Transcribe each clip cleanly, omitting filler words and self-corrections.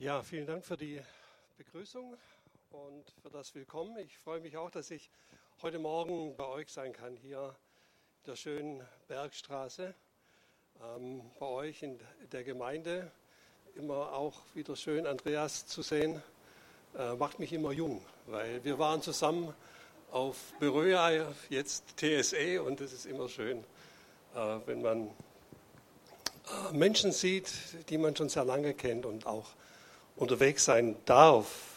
Ja, vielen Dank für die Begrüßung und für das Willkommen. Ich freue mich auch, dass ich heute Morgen bei euch sein kann, hier in der schönen Bergstraße, bei euch in der Gemeinde. Immer auch wieder schön, Andreas zu sehen, macht mich immer jung, weil wir waren zusammen auf Beröa, jetzt TSE, und es ist immer schön, wenn man Menschen sieht, die man schon sehr lange kennt und auch unterwegs sein darf.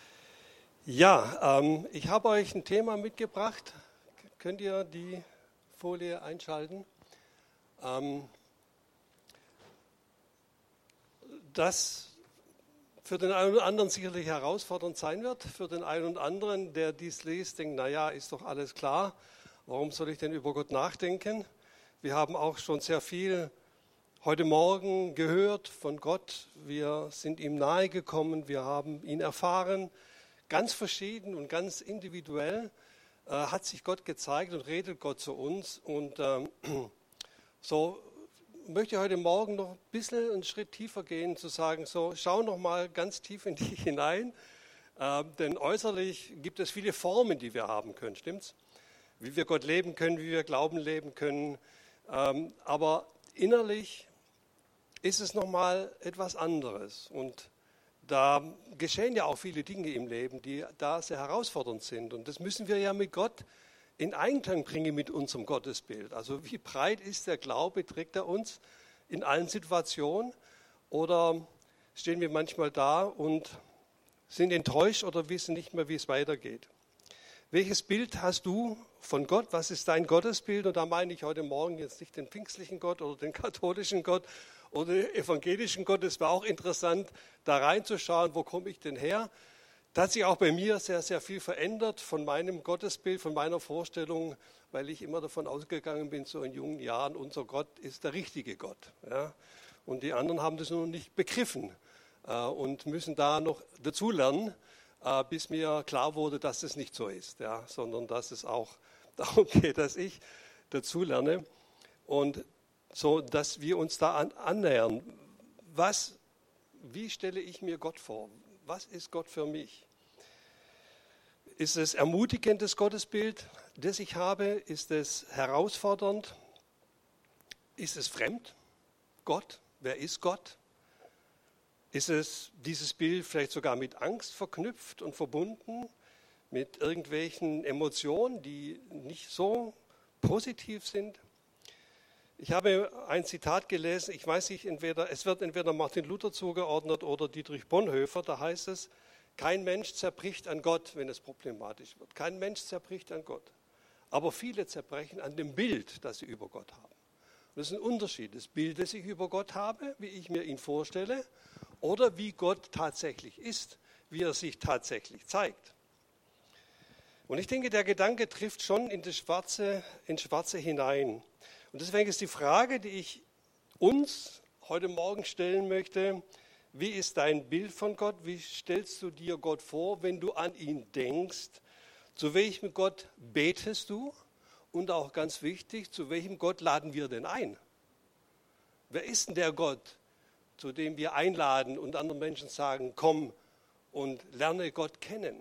Ja, ich habe euch ein Thema mitgebracht. Könnt ihr die Folie einschalten? Das für den einen oder anderen sicherlich herausfordernd sein wird. Für den einen oder anderen, der dies liest, denkt, naja, ist doch alles klar. Warum soll ich denn über Gott nachdenken? Wir haben auch schon sehr viel heute Morgen gehört von Gott. Wir sind ihm nahegekommen, wir haben ihn erfahren. Ganz verschieden und ganz individuell hat sich Gott gezeigt und redet Gott zu uns. Und so möchte ich heute Morgen noch ein bisschen einen Schritt tiefer gehen, zu sagen, so schau noch mal ganz tief in dich hinein. Denn äußerlich gibt es viele Formen, die wir haben können, stimmt's? Wie wir Gott leben können, wie wir Glauben leben können. Aber innerlich ist es nochmal etwas anderes. Und da geschehen ja auch viele Dinge im Leben, die da sehr herausfordernd sind. Und das müssen wir ja mit Gott in Einklang bringen mit unserem Gottesbild. Also wie breit ist der Glaube, trägt er uns in allen Situationen? Oder stehen wir manchmal da und sind enttäuscht oder wissen nicht mehr, wie es weitergeht? Welches Bild hast du von Gott? Was ist dein Gottesbild? Und da meine ich heute Morgen jetzt nicht den pfingstlichen Gott oder den katholischen Gott oder den evangelischen Gott. Es war auch interessant, da reinzuschauen, wo komme ich denn her? Da hat sich auch bei mir sehr, sehr viel verändert von meinem Gottesbild, von meiner Vorstellung, weil ich immer davon ausgegangen bin, so in jungen Jahren, unser Gott ist der richtige Gott. Ja? Und die anderen haben das noch nicht begriffen und müssen da noch dazulernen, bis mir klar wurde, dass das nicht so ist, ja? Sondern dass es auch darum geht, dass ich dazulerne und so, dass wir uns da annähern. Wie stelle ich mir Gott vor? Was ist Gott für mich? Ist es ermutigendes Gottesbild, das ich habe? Ist es herausfordernd? Ist es fremd? Gott? Wer ist Gott? Ist es dieses Bild vielleicht sogar mit Angst verknüpft und verbunden, mit irgendwelchen Emotionen, die nicht so positiv sind? Ich habe ein Zitat gelesen, ich weiß nicht, es wird entweder Martin Luther zugeordnet oder Dietrich Bonhoeffer, da heißt es, kein Mensch zerbricht an Gott, wenn es problematisch wird. Kein Mensch zerbricht an Gott. Aber viele zerbrechen an dem Bild, das sie über Gott haben. Und das ist ein Unterschied, das Bild, das ich über Gott habe, wie ich mir ihn vorstelle, oder wie Gott tatsächlich ist, wie er sich tatsächlich zeigt. Und ich denke, der Gedanke trifft schon ins Schwarze hinein. Und deswegen ist die Frage, die ich uns heute Morgen stellen möchte, wie ist dein Bild von Gott? Wie stellst du dir Gott vor, wenn du an ihn denkst? Zu welchem Gott betest du? Und auch ganz wichtig, zu welchem Gott laden wir denn ein? Wer ist denn der Gott, zu dem wir einladen und anderen Menschen sagen, komm und lerne Gott kennen?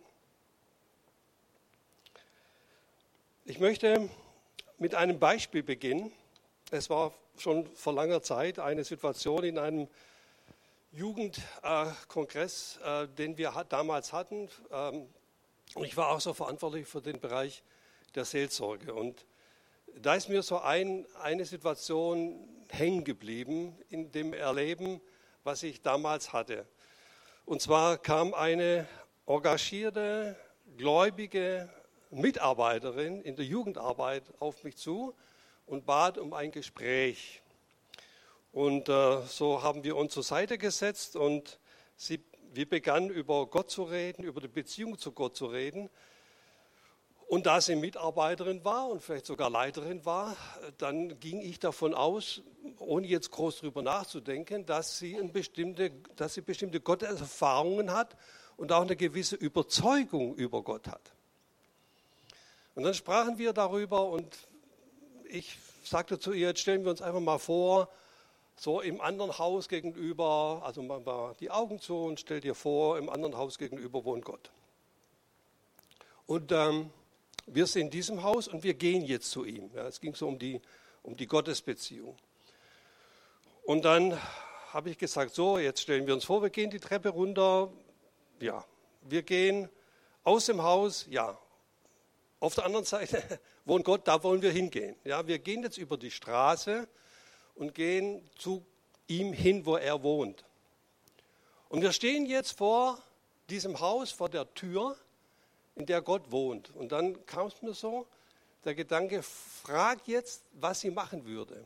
Ich möchte mit einem Beispiel beginnen. Es war schon vor langer Zeit eine Situation in einem Jugendkongress, den wir damals hatten. Ich war auch so verantwortlich für den Bereich der Seelsorge. Und da ist mir so eine Situation hängen geblieben in dem Erleben, was ich damals hatte. Und zwar kam eine engagierte, gläubige Mitarbeiterin in der Jugendarbeit auf mich zu und bat um ein Gespräch. Und so haben wir uns zur Seite gesetzt und wir begannen über Gott zu reden, über die Beziehung zu Gott zu reden. Und da sie Mitarbeiterin war und vielleicht sogar Leiterin war, dann ging ich davon aus, ohne jetzt groß drüber nachzudenken, dass sie bestimmte Gotteserfahrungen hat und auch eine gewisse Überzeugung über Gott hat. Und dann sprachen wir darüber und ich sagte zu ihr, jetzt stellen wir uns einfach mal vor, so im anderen Haus gegenüber, also mach mal die Augen zu und stell dir vor, im anderen Haus gegenüber wohnt Gott. Und wir sind in diesem Haus und wir gehen jetzt zu ihm. Ja, es ging so um die Gottesbeziehung. Und dann habe ich gesagt, so, jetzt stellen wir uns vor, wir gehen die Treppe runter. Ja, wir gehen aus dem Haus, ja. Auf der anderen Seite wohnt Gott, da wollen wir hingehen. Ja, wir gehen jetzt über die Straße und gehen zu ihm hin, wo er wohnt. Und wir stehen jetzt vor diesem Haus, vor der Tür, in der Gott wohnt. Und dann kam es mir so, der Gedanke, frag jetzt, was sie machen würde.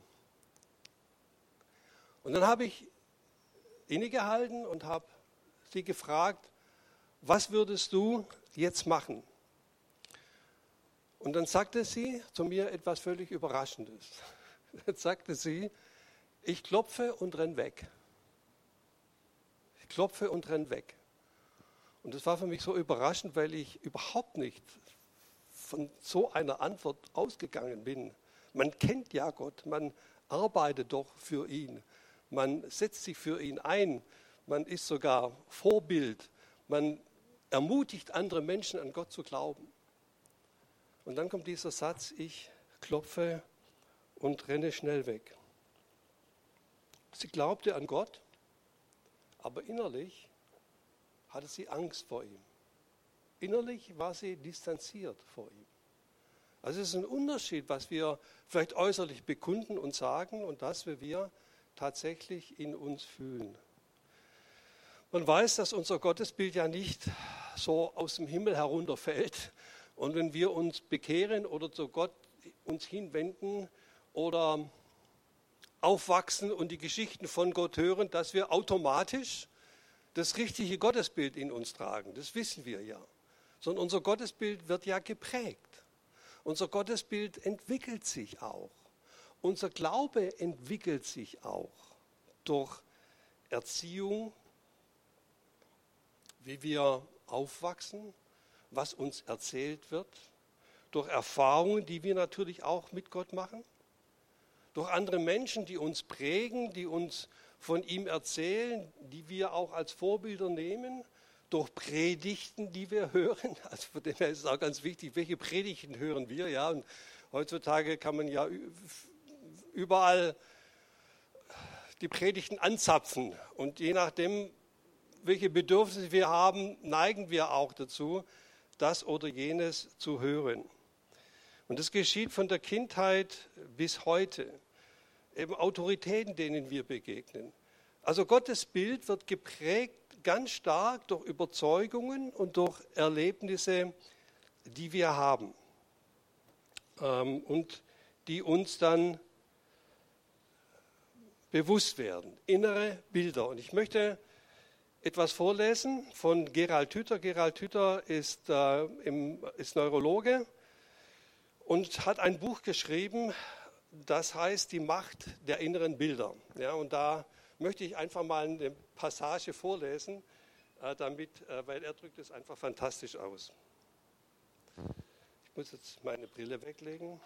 Und dann habe ich innegehalten und habe sie gefragt, was würdest du jetzt machen? Und dann sagte sie zu mir etwas völlig Überraschendes. Dann sagte sie, ich klopfe und renn weg. Ich klopfe und renn weg. Und das war für mich so überraschend, weil ich überhaupt nicht von so einer Antwort ausgegangen bin. Man kennt ja Gott, man arbeitet doch für ihn, man setzt sich für ihn ein, man ist sogar Vorbild, man ermutigt andere Menschen an Gott zu glauben. Und dann kommt dieser Satz, ich klopfe und renne schnell weg. Sie glaubte an Gott, aber innerlich hatte sie Angst vor ihm. Innerlich war sie distanziert vor ihm. Also es ist ein Unterschied, was wir vielleicht äußerlich bekunden und sagen und das, wie wir tatsächlich in uns fühlen. Man weiß, dass unser Gottesbild ja nicht so aus dem Himmel herunterfällt. Und wenn wir uns bekehren oder zu Gott uns hinwenden oder aufwachsen und die Geschichten von Gott hören, dass wir automatisch das richtige Gottesbild in uns tragen. Das wissen wir ja. Sondern unser Gottesbild wird ja geprägt. Unser Gottesbild entwickelt sich auch. Unser Glaube entwickelt sich auch durch Erziehung, wie wir aufwachsen, was uns erzählt wird, durch Erfahrungen, die wir natürlich auch mit Gott machen, durch andere Menschen, die uns prägen, die uns von ihm erzählen, die wir auch als Vorbilder nehmen, durch Predigten, die wir hören. Also von dem her ist es auch ganz wichtig, welche Predigten hören wir. Ja? Und heutzutage kann man ja überall die Predigten anzapfen. Und je nachdem, welche Bedürfnisse wir haben, neigen wir auch dazu, das oder jenes zu hören. Und das geschieht von der Kindheit bis heute. Eben Autoritäten, denen wir begegnen. Also Gottes Bild wird geprägt ganz stark durch Überzeugungen und durch Erlebnisse, die wir haben und die uns dann bewusst werden. Innere Bilder. Und ich möchte etwas vorlesen von Gerald Hüther. Gerald Hüther ist Neurologe und hat ein Buch geschrieben, das heißt Die Macht der inneren Bilder. Ja, und da möchte ich einfach mal eine Passage vorlesen, weil er drückt es einfach fantastisch aus. Ich muss jetzt meine Brille weglegen.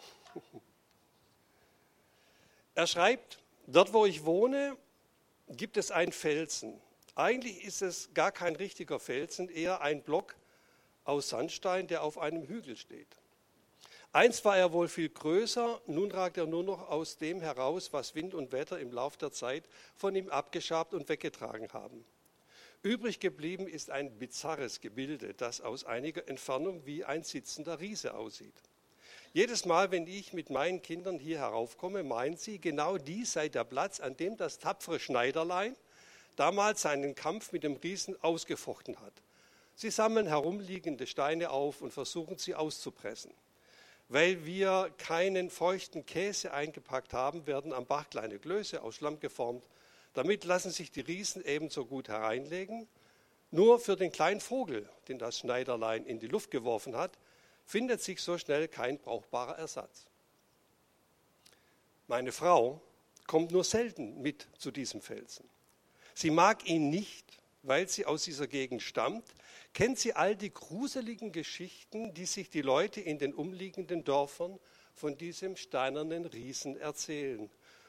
Er schreibt, dort wo ich wohne, gibt es einen Felsen. Eigentlich ist es gar kein richtiger Felsen, eher ein Block aus Sandstein, der auf einem Hügel steht. Einst war er wohl viel größer, nun ragt er nur noch aus dem heraus, was Wind und Wetter im Lauf der Zeit von ihm abgeschabt und weggetragen haben. Übrig geblieben ist ein bizarres Gebilde, das aus einiger Entfernung wie ein sitzender Riese aussieht. Jedes Mal, wenn ich mit meinen Kindern hier heraufkomme, meinen sie, genau dies sei der Platz, an dem das tapfere Schneiderlein damals seinen Kampf mit dem Riesen ausgefochten hat. Sie sammeln herumliegende Steine auf und versuchen sie auszupressen. Weil wir keinen feuchten Käse eingepackt haben, werden am Bach kleine Klöße aus Schlamm geformt. Damit lassen sich die Riesen ebenso gut hereinlegen. Nur für den kleinen Vogel, den das Schneiderlein in die Luft geworfen hat, findet sich so schnell kein brauchbarer Ersatz. Meine Frau kommt nur selten mit zu diesem Felsen. Sie mag ihn nicht, weil sie aus dieser Gegend stammt, kennt sie all die gruseligen Geschichten, die sich die Leute in den umliegenden Dörfern von diesem steinernen Riesen erzählen.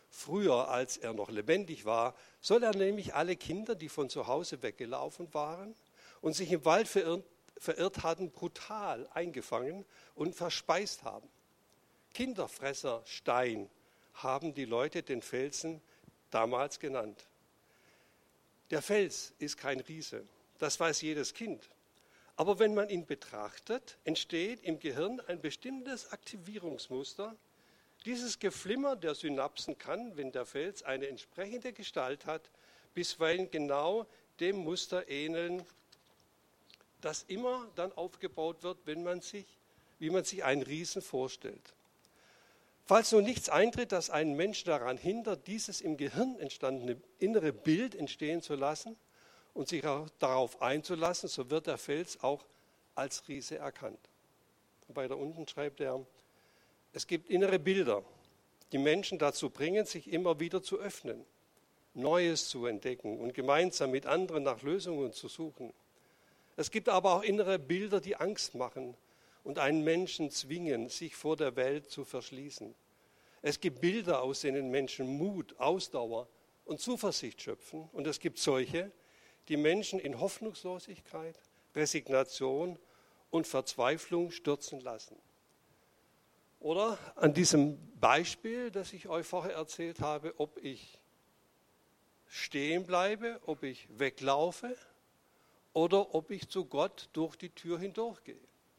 Früher, als er noch lebendig war, soll er nämlich alle Kinder, die von zu Hause weggelaufen waren und sich im Wald verirrt hatten, brutal eingefangen und verspeist haben. Kinderfresser Stein haben die Leute den Felsen damals genannt. Der Fels ist kein Riese, das weiß jedes Kind. Aber wenn man ihn betrachtet, entsteht im Gehirn ein bestimmtes Aktivierungsmuster. Dieses Geflimmer der Synapsen kann, wenn der Fels eine entsprechende Gestalt hat, bisweilen genau dem Muster ähneln, das immer dann aufgebaut wird, wie man sich einen Riesen vorstellt. Falls nun nichts eintritt, das einen Menschen daran hindert, dieses im Gehirn entstandene innere Bild entstehen zu lassen und sich auch darauf einzulassen, so wird der Fels auch als Riese erkannt. Und weiter unten schreibt er, es gibt innere Bilder, die Menschen dazu bringen, sich immer wieder zu öffnen, Neues zu entdecken und gemeinsam mit anderen nach Lösungen zu suchen. Es gibt aber auch innere Bilder, die Angst machen und einen Menschen zwingen, sich vor der Welt zu verschließen. Es gibt Bilder, aus denen Menschen Mut, Ausdauer und Zuversicht schöpfen. Und es gibt solche, die Menschen in Hoffnungslosigkeit, Resignation und Verzweiflung stürzen lassen. Oder an diesem Beispiel, das ich euch vorher erzählt habe, ob ich stehen bleibe, ob ich weglaufe oder ob ich zu Gott durch die Tür hindurchgehe.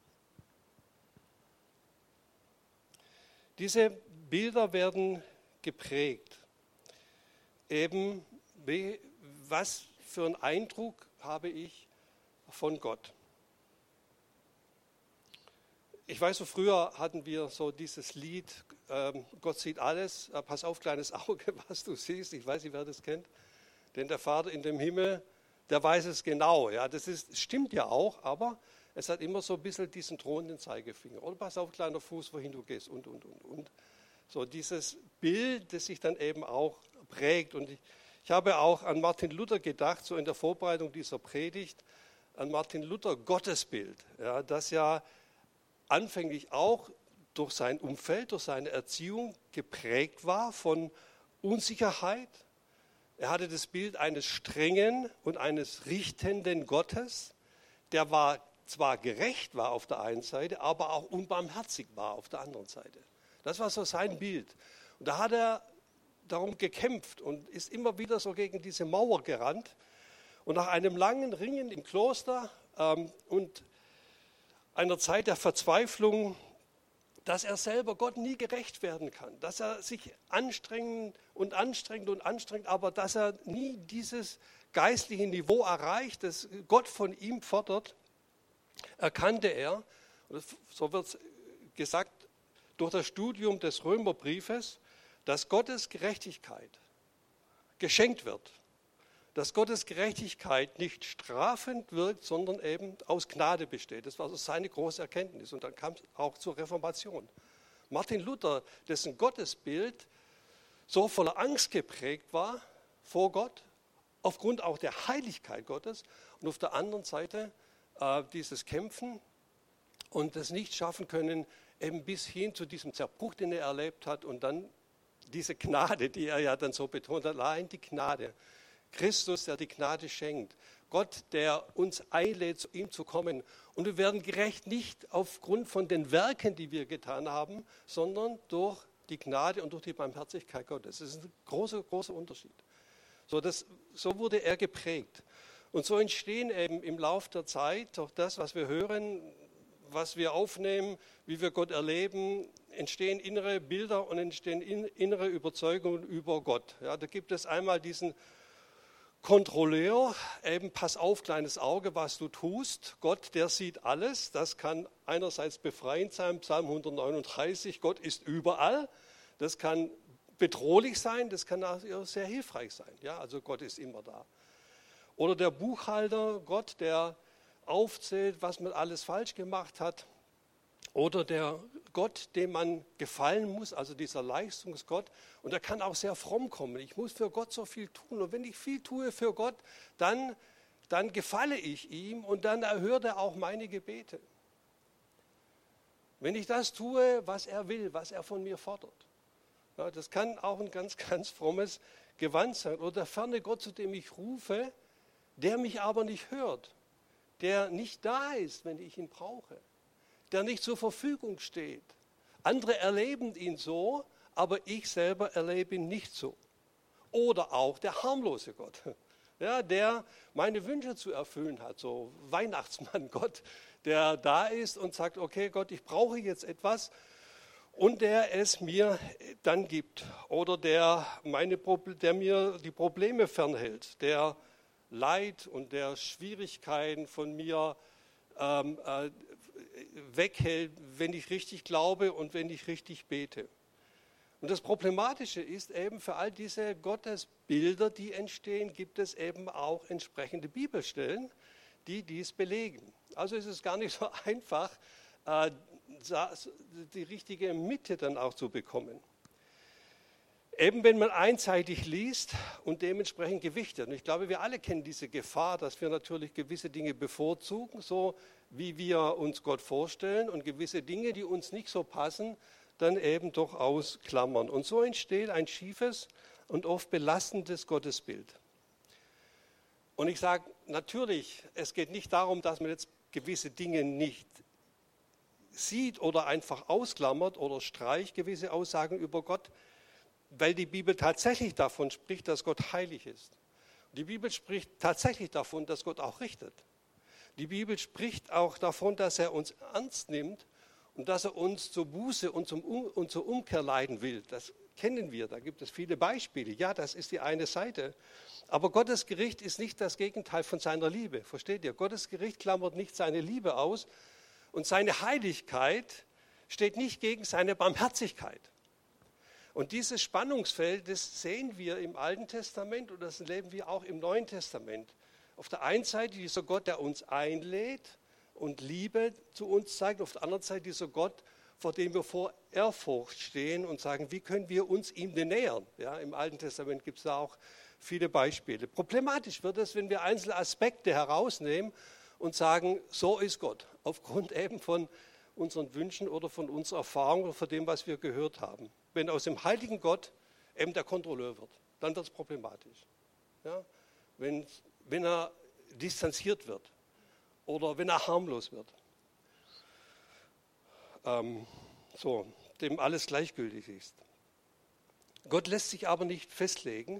Diese Bilder werden geprägt. Eben, was für einen Eindruck habe ich von Gott? Ich weiß, so früher hatten wir so dieses Lied, Gott sieht alles, pass auf, kleines Auge, was du siehst. Ich weiß nicht, wer das kennt. Denn der Vater in dem Himmel, der weiß es genau. Ja, stimmt ja auch, aber es hat immer so ein bisschen diesen drohenden Zeigefinger. Oder pass auf, kleiner Fuß, wohin du gehst und. So dieses Bild, das sich dann eben auch prägt. Und ich habe auch an Martin Luther gedacht, so in der Vorbereitung dieser Predigt, an Martin Luther Gottesbild, ja, das ja anfänglich auch durch sein Umfeld, durch seine Erziehung geprägt war von Unsicherheit. Er hatte das Bild eines strengen und eines richtenden Gottes, der zwar gerecht war auf der einen Seite, aber auch unbarmherzig war auf der anderen Seite. Das war so sein Bild. Und da hat er darum gekämpft und ist immer wieder so gegen diese Mauer gerannt. Und nach einem langen Ringen im Kloster und einer Zeit der Verzweiflung, dass er selber Gott nie gerecht werden kann, dass er sich anstrengt, aber dass er nie dieses geistliche Niveau erreicht, das Gott von ihm fordert, erkannte er, so wird gesagt, durch das Studium des Römerbriefes, dass Gottes Gerechtigkeit geschenkt wird. Dass Gottes Gerechtigkeit nicht strafend wirkt, sondern eben aus Gnade besteht. Das war so seine große Erkenntnis. Und dann kam es auch zur Reformation. Martin Luther, dessen Gottesbild so voller Angst geprägt war vor Gott, aufgrund auch der Heiligkeit Gottes und auf der anderen Seite dieses Kämpfen und das nicht schaffen können, eben bis hin zu diesem Zerbruch, den er erlebt hat und dann diese Gnade, die er ja dann so betont hat, allein die Gnade. Christus, der die Gnade schenkt. Gott, der uns einlädt, zu ihm zu kommen. Und wir werden gerecht nicht aufgrund von den Werken, die wir getan haben, sondern durch die Gnade und durch die Barmherzigkeit Gottes. Das ist ein großer, großer Unterschied. So wurde er geprägt. Und so entstehen eben im Laufe der Zeit, durch das, was wir hören, was wir aufnehmen, wie wir Gott erleben, entstehen innere Bilder und entstehen innere Überzeugungen über Gott. Ja, da gibt es einmal diesen Kontrolleur, eben pass auf, kleines Auge, was du tust. Gott, der sieht alles. Das kann einerseits befreiend sein, Psalm 139, Gott ist überall. Das kann bedrohlich sein, das kann auch sehr hilfreich sein. Ja, also Gott ist immer da. Oder der Buchhalter, Gott, der aufzählt, was man alles falsch gemacht hat. Oder der Gott, dem man gefallen muss, also dieser Leistungsgott. Und er kann auch sehr fromm kommen. Ich muss für Gott so viel tun. Und wenn ich viel tue für Gott, dann gefalle ich ihm und dann erhört er auch meine Gebete. Wenn ich das tue, was er will, was er von mir fordert. Ja, das kann auch ein ganz, ganz frommes Gewand sein. Oder der ferne Gott, zu dem ich rufe, der mich aber nicht hört, der nicht da ist, wenn ich ihn brauche, der nicht zur Verfügung steht. Andere erleben ihn so, aber ich selber erlebe ihn nicht so. Oder auch der harmlose Gott, ja, der meine Wünsche zu erfüllen hat, so Weihnachtsmann Gott, der da ist und sagt, okay Gott, ich brauche jetzt etwas und der es mir dann gibt. Oder der mir die Probleme fernhält, der Leid und der Schwierigkeiten von mir weghält, wenn ich richtig glaube und wenn ich richtig bete. Und das Problematische ist eben, für all diese Gottesbilder, die entstehen, gibt es eben auch entsprechende Bibelstellen, die dies belegen. Also ist es gar nicht so einfach, die richtige Mitte dann auch zu bekommen. Eben wenn man einseitig liest und dementsprechend gewichtet. Und ich glaube, wir alle kennen diese Gefahr, dass wir natürlich gewisse Dinge bevorzugen, so wie wir uns Gott vorstellen, und gewisse Dinge, die uns nicht so passen, dann eben doch ausklammern. Und so entsteht ein schiefes und oft belastendes Gottesbild. Und ich sage natürlich, es geht nicht darum, dass man jetzt gewisse Dinge nicht sieht oder einfach ausklammert oder streicht gewisse Aussagen über Gott, weil die Bibel tatsächlich davon spricht, dass Gott heilig ist. Die Bibel spricht tatsächlich davon, dass Gott auch richtet. Die Bibel spricht auch davon, dass er uns ernst nimmt und dass er uns zur Buße und zur Umkehr leiten will. Das kennen wir, da gibt es viele Beispiele. Ja, das ist die eine Seite. Aber Gottes Gericht ist nicht das Gegenteil von seiner Liebe. Versteht ihr? Gottes Gericht klammert nicht seine Liebe aus und seine Heiligkeit steht nicht gegen seine Barmherzigkeit. Und dieses Spannungsfeld, das sehen wir im Alten Testament und das erleben wir auch im Neuen Testament. Auf der einen Seite dieser Gott, der uns einlädt und Liebe zu uns zeigt. Auf der anderen Seite dieser Gott, vor dem wir vor Ehrfurcht stehen und sagen, wie können wir uns ihm denn nähern? Ja, im Alten Testament gibt es da auch viele Beispiele. Problematisch wird es, wenn wir einzelne Aspekte herausnehmen und sagen, so ist Gott, aufgrund eben von unseren Wünschen oder von unserer Erfahrung oder von dem, was wir gehört haben. Wenn aus dem heiligen Gott eben der Kontrolleur wird, dann wird es problematisch. Ja? Wenn er distanziert wird oder wenn er harmlos wird. Dem alles gleichgültig ist. Gott lässt sich aber nicht festlegen.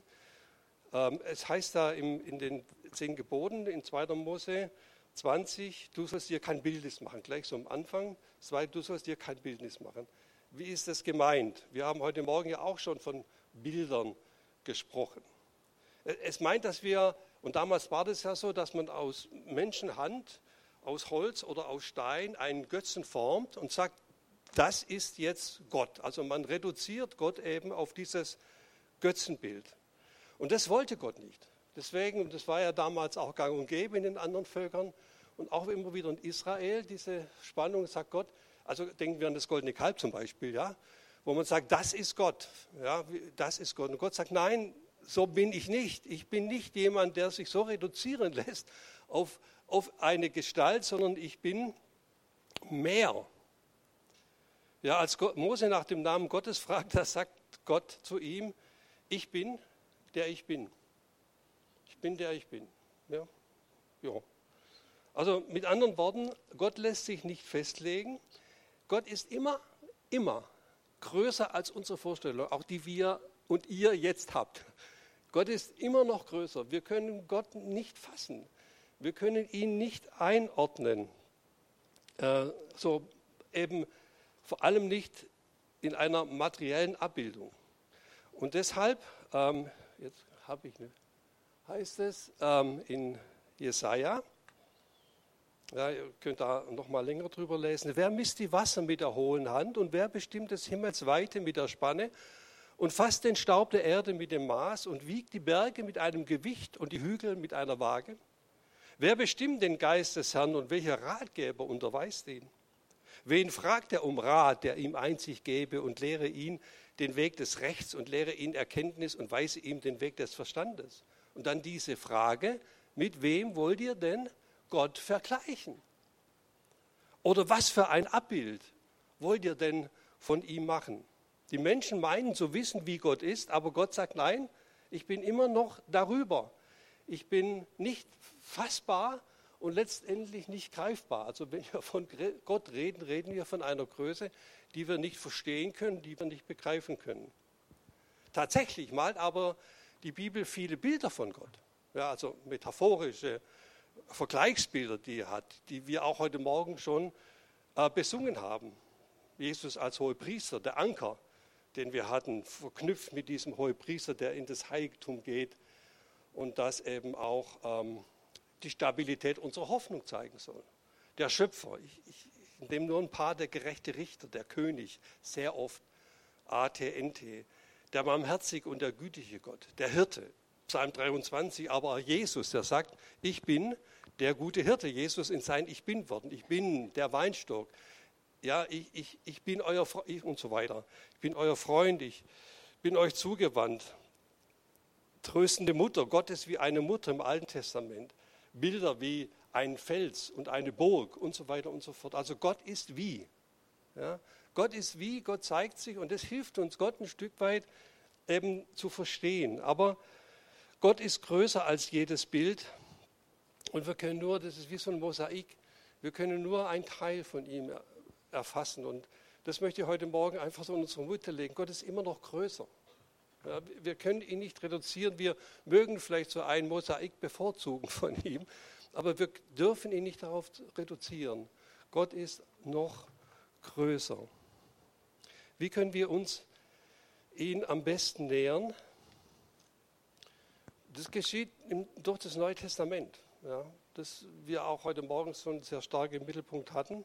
Es heißt da in den 10 Geboten, in 2. Mose 20, du sollst dir kein Bildnis machen, gleich so am Anfang. 2, du sollst dir kein Bildnis machen. Wie ist das gemeint? Wir haben heute Morgen ja auch schon von Bildern gesprochen. Es meint, dass wir, und damals war das ja so, dass man aus Menschenhand, aus Holz oder aus Stein einen Götzen formt und sagt, das ist jetzt Gott. Also man reduziert Gott eben auf dieses Götzenbild. Und das wollte Gott nicht. Deswegen, und das war ja damals auch gang und gäbe in den anderen Völkern und auch immer wieder in Israel, diese Spannung, sagt Gott, also denken wir an das goldene Kalb zum Beispiel, ja, wo man sagt, das ist Gott, ja, das ist Gott. Und Gott sagt, nein, so bin ich nicht. Ich bin nicht jemand, der sich so reduzieren lässt auf eine Gestalt, sondern ich bin mehr. Ja, als Mose nach dem Namen Gottes fragt, da sagt Gott zu ihm, ich bin, der ich bin. Ich bin, der ich bin. Ja. Ja. Also mit anderen Worten, Gott lässt sich nicht festlegen. Gott ist immer größer als unsere Vorstellung, auch die wir und ihr jetzt habt. Gott ist immer noch größer. Wir können Gott nicht fassen. Wir können ihn nicht einordnen. So eben vor allem nicht in einer materiellen Abbildung. Und deshalb, jetzt habe ich heißt es in Jesaja, ja, ihr könnt da noch mal länger drüber lesen, wer misst die Wasser mit der hohlen Hand und wer bestimmt des Himmels Weite mit der Spanne und fasst den Staub der Erde mit dem Maß und wiegt die Berge mit einem Gewicht und die Hügel mit einer Waage? Wer bestimmt den Geist des Herrn und welcher Ratgeber unterweist ihn? Wen fragt er um Rat, der ihm Einsicht gebe und lehre ihn den Weg des Rechts und lehre ihn Erkenntnis und weise ihm den Weg des Verstandes? Und dann diese Frage, mit wem wollt ihr denn Gott vergleichen? Oder was für ein Abbild wollt ihr denn von ihm machen? Die Menschen meinen zu wissen, wie Gott ist, aber Gott sagt, nein, ich bin immer noch darüber. Ich bin nicht fassbar und letztendlich nicht greifbar. Also wenn wir von Gott reden, reden wir von einer Größe, die wir nicht verstehen können, die wir nicht begreifen können. Tatsächlich malt aber die Bibel viele Bilder von Gott. Ja, also metaphorische Vergleichsbilder, die er hat, die wir auch heute Morgen schon besungen haben. Jesus als Hohepriester, der Anker, den wir hatten, verknüpft mit diesem Hohepriester, der in das Heiligtum geht und das eben auch die Stabilität unserer Hoffnung zeigen soll. Der Schöpfer, ich nehme nur ein paar, der gerechte Richter, der König, sehr oft, ATNT, der barmherzige und der gütige Gott, der Hirte, Psalm 23, aber auch Jesus, der sagt, ich bin der gute Hirte, Jesus in sein Ich bin worden, ich bin der Weinstock, ja, ich bin euer Freund und so weiter, ich bin euer Freund, ich bin euch zugewandt. Tröstende Mutter, Gott ist wie eine Mutter im Alten Testament, Bilder wie ein Fels und eine Burg und so weiter und so fort. Also Gott ist wie. Ja? Gott ist wie, Gott zeigt sich und das hilft uns, Gott ein Stück weit eben zu verstehen. Aber Gott ist größer als jedes Bild und wir können nur, das ist wie so ein Mosaik, wir können nur einen Teil von ihm erfassen. Und das möchte ich heute Morgen einfach so in unsere Mitte legen. Gott ist immer noch größer. Ja, wir können ihn nicht reduzieren. Wir mögen vielleicht so ein Mosaik bevorzugen von ihm, aber wir dürfen ihn nicht darauf reduzieren. Gott ist noch größer. Wie können wir uns ihn am besten nähern? Das geschieht durch das Neue Testament, ja, das wir auch heute Morgen schon sehr stark im Mittelpunkt hatten.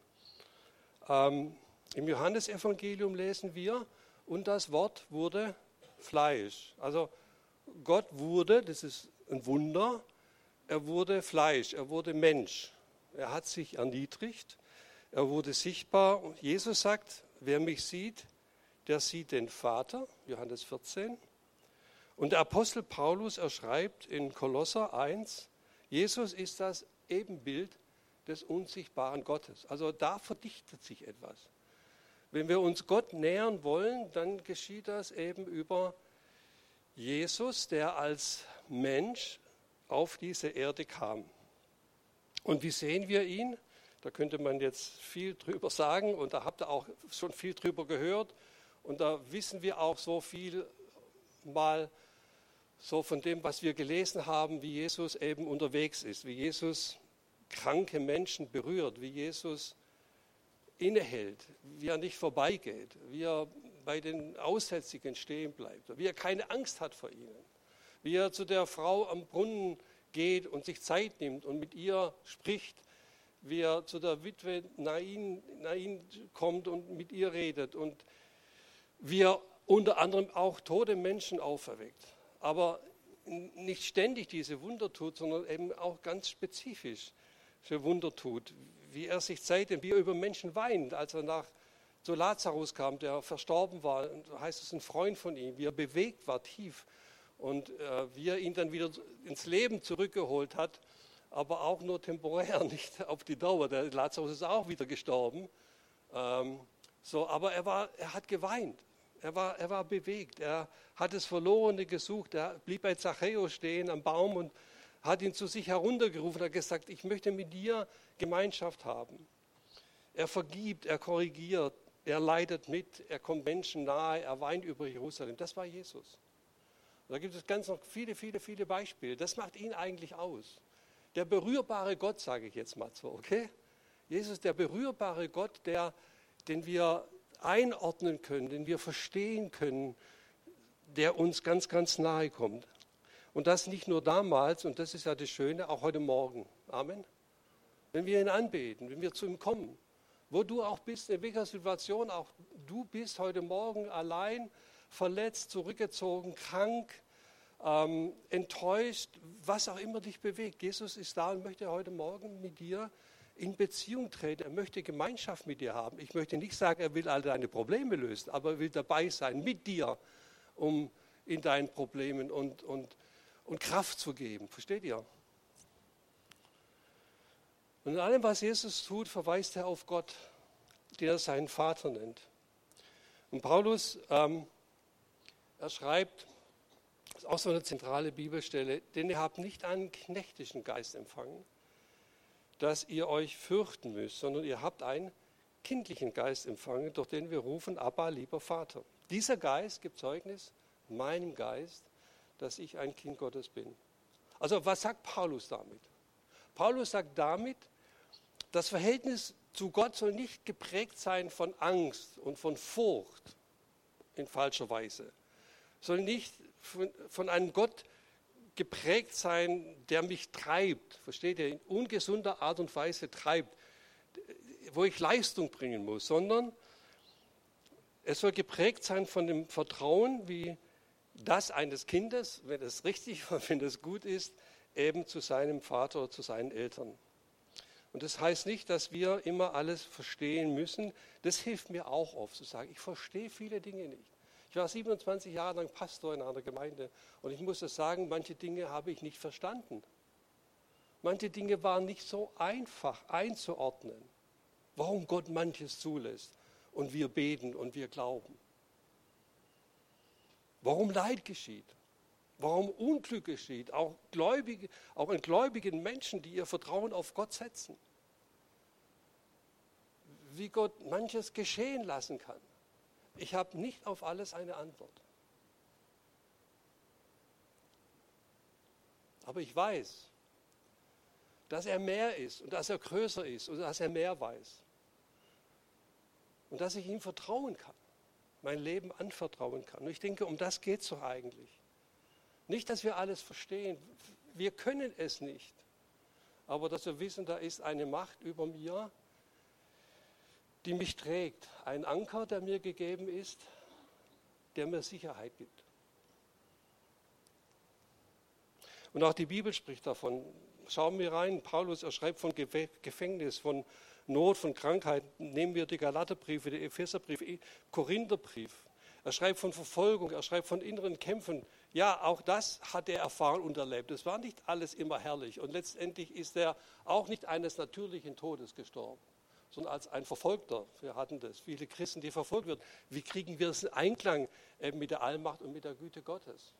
Im Johannesevangelium lesen wir, und das Wort wurde Fleisch. Also Gott wurde, das ist ein Wunder, er wurde Fleisch, er wurde Mensch. Er hat sich erniedrigt, er wurde sichtbar. Und Jesus sagt, wer mich sieht, der sieht den Vater, Johannes 14. Und der Apostel Paulus, er schreibt in Kolosser 1, Jesus ist das Ebenbild des unsichtbaren Gottes. Also da verdichtet sich etwas. Wenn wir uns Gott nähern wollen, dann geschieht das eben über Jesus, der als Mensch auf diese Erde kam. Und wie sehen wir ihn? Da könnte man jetzt viel drüber sagen und da habt ihr auch schon viel drüber gehört. Und da wissen wir auch so viel mal so von dem, was wir gelesen haben, wie Jesus eben unterwegs ist, wie Jesus kranke Menschen berührt, wie Jesus innehält, wie er nicht vorbeigeht, wie er bei den Aussätzigen stehen bleibt, wie er keine Angst hat vor ihnen, wie er zu der Frau am Brunnen geht und sich Zeit nimmt und mit ihr spricht, wie er zu der Witwe Nain kommt und mit ihr redet und wie er unter anderem auch tote Menschen auferweckt, aber nicht ständig diese Wunder tut, sondern eben auch ganz spezifisch für Wunder tut, wie er sich Zeit nimmt, wie er über Menschen weint, als er zu Lazarus kam, der verstorben war, heißt es, ein Freund von ihm, wie er bewegt war, tief und wie er ihn dann wieder ins Leben zurückgeholt hat, aber auch nur temporär, nicht auf die Dauer. Der Lazarus ist auch wieder gestorben, aber er hat geweint, er war bewegt, er hat das Verlorene gesucht, er blieb bei Zachäus stehen am Baum und hat ihn zu sich heruntergerufen, hat gesagt, ich möchte mit dir Gemeinschaft haben. Er vergibt, er korrigiert, er leidet mit, er kommt Menschen nahe, er weint über Jerusalem. Das war Jesus. Und da gibt es ganz noch viele, viele, viele Beispiele. Das macht ihn eigentlich aus. Der berührbare Gott, sage ich jetzt mal so, okay? Jesus, der berührbare Gott, den wir einordnen können, den wir verstehen können, der uns ganz, ganz nahe kommt. Und das nicht nur damals, und das ist ja das Schöne, auch heute Morgen. Amen. Wenn wir ihn anbeten, wenn wir zu ihm kommen, wo du auch bist, in welcher Situation auch du bist heute Morgen allein, verletzt, zurückgezogen, krank, enttäuscht, was auch immer dich bewegt. Jesus ist da und möchte heute Morgen mit dir in Beziehung treten. Er möchte Gemeinschaft mit dir haben. Ich möchte nicht sagen, er will all deine Probleme lösen, aber er will dabei sein mit dir, um in deinen Problemen und Kraft zu geben. Versteht ihr? Und in allem, was Jesus tut, verweist er auf Gott, den er seinen Vater nennt. Und Paulus, er schreibt, das ist auch so eine zentrale Bibelstelle, denn ihr habt nicht einen knechtischen Geist empfangen, dass ihr euch fürchten müsst, sondern ihr habt einen kindlichen Geist empfangen, durch den wir rufen, Abba, lieber Vater. Dieser Geist gibt Zeugnis meinem Geist, dass ich ein Kind Gottes bin. Also was sagt Paulus damit? Paulus sagt damit, das Verhältnis zu Gott soll nicht geprägt sein von Angst und von Furcht in falscher Weise. Soll nicht von einem Gott geprägt sein, der mich treibt, versteht ihr, in ungesunder Art und Weise treibt, wo ich Leistung bringen muss, sondern es soll geprägt sein von dem Vertrauen, wie das eines Kindes, wenn es richtig und wenn es gut ist, eben zu seinem Vater oder zu seinen Eltern. Und das heißt nicht, dass wir immer alles verstehen müssen. Das hilft mir auch oft zu sagen, ich verstehe viele Dinge nicht. Ich war 27 Jahre lang Pastor in einer Gemeinde und ich muss das sagen, manche Dinge habe ich nicht verstanden. Manche Dinge waren nicht so einfach einzuordnen, warum Gott manches zulässt und wir beten und wir glauben. Warum Leid geschieht, warum Unglück geschieht, auch in gläubigen Menschen, die ihr Vertrauen auf Gott setzen. Wie Gott manches geschehen lassen kann. Ich habe nicht auf alles eine Antwort. Aber ich weiß, dass er mehr ist und dass er größer ist und dass er mehr weiß. Und dass ich ihm vertrauen kann, mein Leben anvertrauen kann. Und ich denke, um das geht es doch eigentlich. Nicht, dass wir alles verstehen. Wir können es nicht. Aber dass wir wissen, da ist eine Macht über mir, die mich trägt. Ein Anker, der mir gegeben ist, der mir Sicherheit gibt. Und auch die Bibel spricht davon. Schauen wir rein, Paulus, er schreibt von Gefängnis, von Not, von Krankheit. Nehmen wir die Galaterbriefe, den Epheserbrief, Korintherbrief. Er schreibt von Verfolgung, er schreibt von inneren Kämpfen. Ja, auch das hat er erfahren und erlebt. Es war nicht alles immer herrlich. Und letztendlich ist er auch nicht eines natürlichen Todes gestorben, sondern als ein Verfolgter. Wir hatten das, viele Christen, die verfolgt werden. Wie kriegen wir es in Einklang mit der Allmacht und mit der Güte Gottes?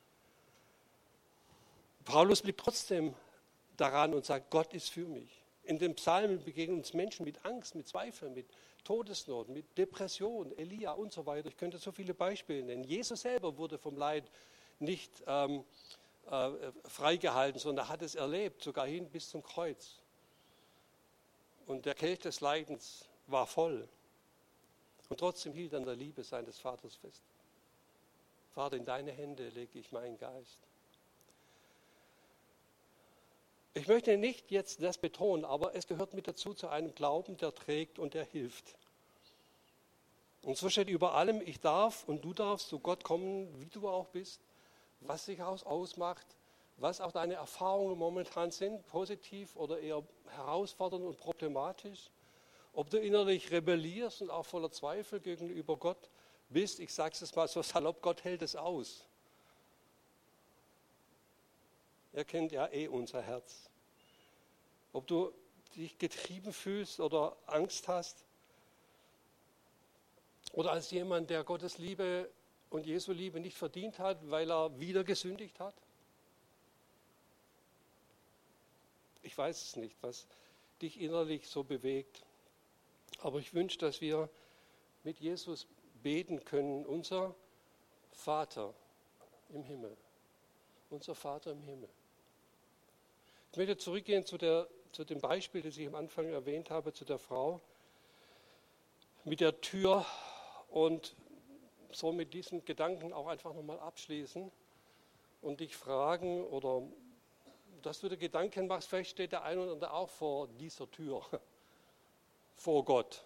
Paulus blieb trotzdem daran und sagt, Gott ist für mich. In den Psalmen begegnen uns Menschen mit Angst, mit Zweifeln, mit Todesnot, mit Depression, Elia und so weiter. Ich könnte so viele Beispiele nennen. Jesus selber wurde vom Leid nicht freigehalten, sondern er hat es erlebt, sogar hin bis zum Kreuz. Und der Kelch des Leidens war voll. Und trotzdem hielt er an der Liebe seines Vaters fest. Vater, in deine Hände lege ich meinen Geist. Ich möchte nicht jetzt das betonen, aber es gehört mit dazu zu einem Glauben, der trägt und der hilft. Und so steht über allem, ich darf und du darfst zu Gott kommen, wie du auch bist, was dich ausmacht, was auch deine Erfahrungen momentan sind, positiv oder eher herausfordernd und problematisch. Ob du innerlich rebellierst und auch voller Zweifel gegenüber Gott bist, ich sage es mal so salopp, Gott hält es aus. Er kennt ja unser Herz. Ob du dich getrieben fühlst oder Angst hast oder als jemand, der Gottes Liebe und Jesu Liebe nicht verdient hat, weil er wieder gesündigt hat. Ich weiß es nicht, was dich innerlich so bewegt. Aber ich wünsche, dass wir mit Jesus beten können. Unser Vater im Himmel. Unser Vater im Himmel. Ich möchte zurückgehen zu dem Beispiel, das ich am Anfang erwähnt habe, zu der Frau mit der Tür und so mit diesen Gedanken auch einfach nochmal abschließen und dich fragen oder dass du dir Gedanken machst, vielleicht steht der eine oder andere auch vor dieser Tür, vor Gott.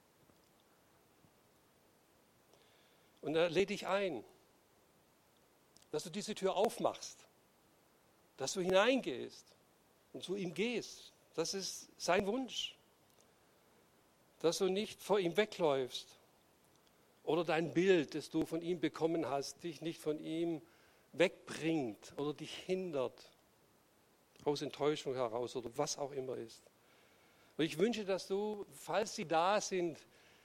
Und er lädt dich ein, dass du diese Tür aufmachst, dass du hineingehst und zu ihm gehst. Das ist sein Wunsch, dass du nicht vor ihm wegläufst oder dein Bild, das du von ihm bekommen hast, dich nicht von ihm wegbringt oder dich hindert, aus Enttäuschung heraus oder was auch immer ist. Und ich wünsche, dass du, falls sie da sind,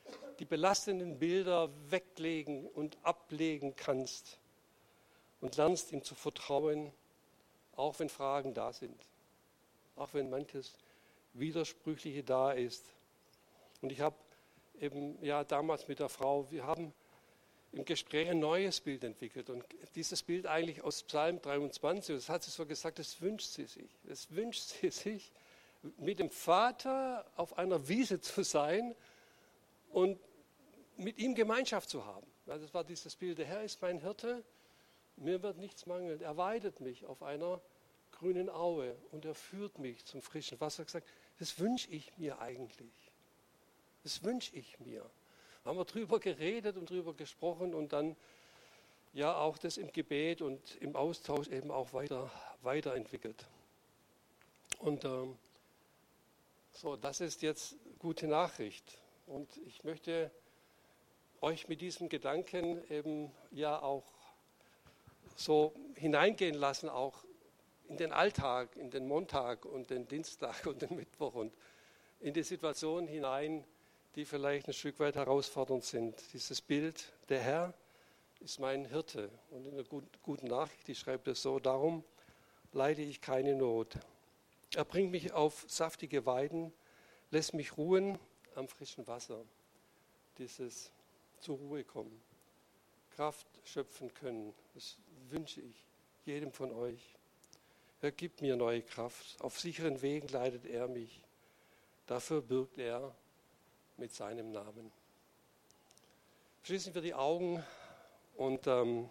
die belastenden Bilder weglegen und ablegen kannst und lernst ihm zu vertrauen, auch wenn Fragen da sind, auch wenn manches Widersprüchliche da ist. Und ich habe eben damals mit der Frau, wir haben im Gespräch ein neues Bild entwickelt und dieses Bild eigentlich aus Psalm 23, das hat sie so gesagt, das wünscht sie sich, mit dem Vater auf einer Wiese zu sein und mit ihm Gemeinschaft zu haben. Also das war dieses Bild, der Herr ist mein Hirte, mir wird nichts mangeln, er weidet mich auf einer grünen Aue und er führt mich zum frischen Wasser. Gesagt, das wünsche ich mir eigentlich. Das wünsche ich mir. Haben wir drüber geredet und drüber gesprochen und dann ja auch das im Gebet und im Austausch eben auch weiterentwickelt. Und so, das ist jetzt gute Nachricht. Und ich möchte euch mit diesem Gedanken eben ja auch so hineingehen lassen, auch in den Alltag, in den Montag und den Dienstag und den Mittwoch und in die Situation hinein, die vielleicht ein Stück weit herausfordernd sind. Dieses Bild, der Herr ist mein Hirte. Und in der guten Nachricht, die schreibt es so, darum leide ich keine Not. Er bringt mich auf saftige Weiden, lässt mich ruhen am frischen Wasser. Dieses zur Ruhe kommen, Kraft schöpfen können, das wünsche ich jedem von euch. Er gibt mir neue Kraft. Auf sicheren Wegen leitet er mich. Dafür bürgt er mit seinem Namen. Schließen wir die Augen und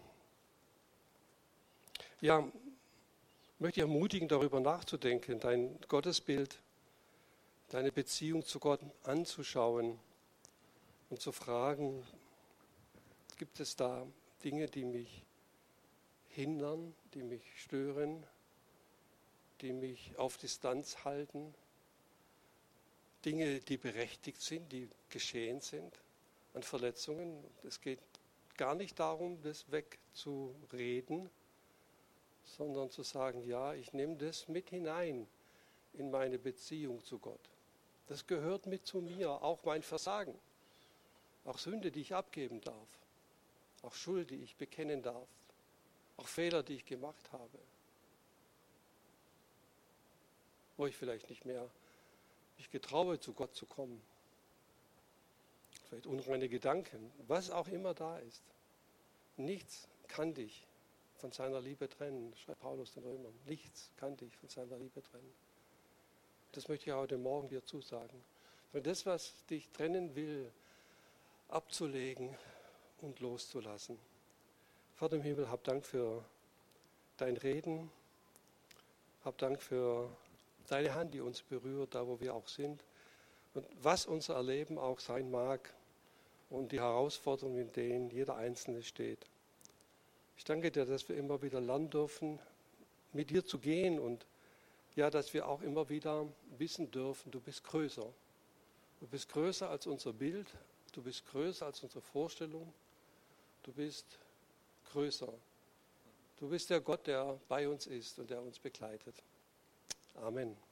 möchte ich ermutigen, darüber nachzudenken, dein Gottesbild, deine Beziehung zu Gott anzuschauen und zu fragen, gibt es da Dinge, die mich hindern, die mich stören, die mich auf Distanz halten, Dinge, die berechtigt sind, die geschehen sind an Verletzungen. Es geht gar nicht darum, das wegzureden, sondern zu sagen, ja, ich nehme das mit hinein in meine Beziehung zu Gott. Das gehört mit zu mir, auch mein Versagen, auch Sünde, die ich abgeben darf, auch Schuld, die ich bekennen darf, auch Fehler, die ich gemacht habe, wo ich vielleicht nicht mehr mich getraue, zu Gott zu kommen. Vielleicht unreine Gedanken, was auch immer da ist. Nichts kann dich von seiner Liebe trennen, schreibt Paulus den Römern. Nichts kann dich von seiner Liebe trennen. Das möchte ich heute Morgen dir zusagen. Von das, was dich trennen will, abzulegen und loszulassen. Vater im Himmel, hab Dank für dein Reden. Hab Dank für deine Hand, die uns berührt, da wo wir auch sind. Und was unser Erleben auch sein mag und die Herausforderungen, in denen jeder Einzelne steht. Ich danke dir, dass wir immer wieder lernen dürfen, mit dir zu gehen und ja, dass wir auch immer wieder wissen dürfen, du bist größer. Du bist größer als unser Bild, du bist größer als unsere Vorstellung, du bist größer. Du bist der Gott, der bei uns ist und der uns begleitet. Amen.